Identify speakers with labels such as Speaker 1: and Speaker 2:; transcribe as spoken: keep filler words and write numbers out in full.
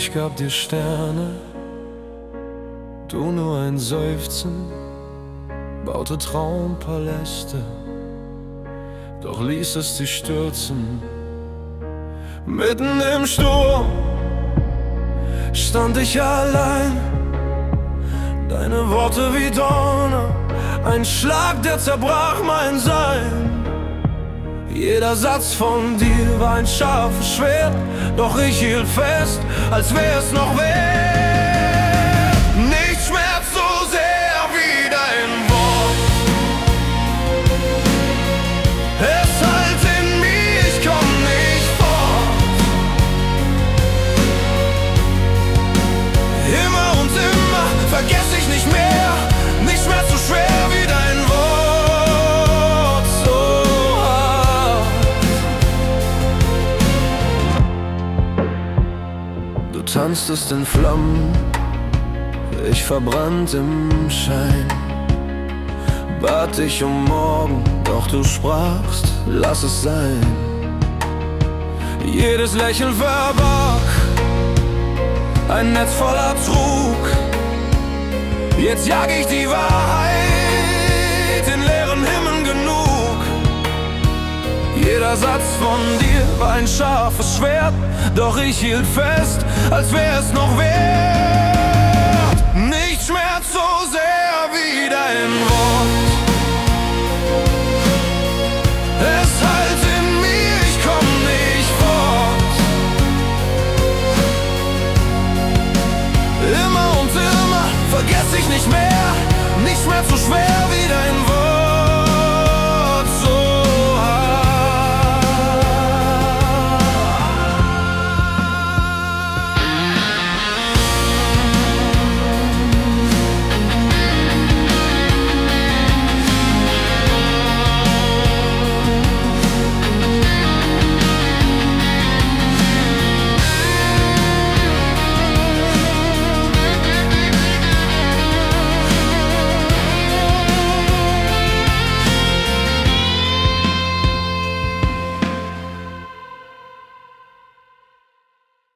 Speaker 1: Ich gab dir Sterne, du nur ein Seufzen, baute Traumpaläste, doch ließ es dich stürzen. Mitten im Sturm stand ich allein, deine Worte wie Donner, ein Schlag, der zerbrach mein Sein. Jeder Satz von dir war ein scharfes Schwert, doch ich hielt fest, als wär's noch wert. Nichts schmerzt so sehr wie dein Wort. Es halt in mir, ich komm nicht fort. Immer und immer vergess ich nicht mehr. Nichts schmerzt so schwer wie dein Wort. Du tanztest in Flammen, ich verbrannt im Schein. Bat dich um morgen, doch du sprachst, lass es sein. Jedes Lächeln verbarg ein Netz voller Trug. Jetzt jag ich die Wahrheit in leeren Himmeln genug. Jeder Satz von dir war ein scharfes Schwert, doch ich hielt fest, als wär's noch wert. Nichts schmerzt so sehr wie dein Wort. Es halt in mir, ich komm nicht fort. Immer und immer vergess ich nicht mehr. Nichts schmerzt so schwer wie dein Wort.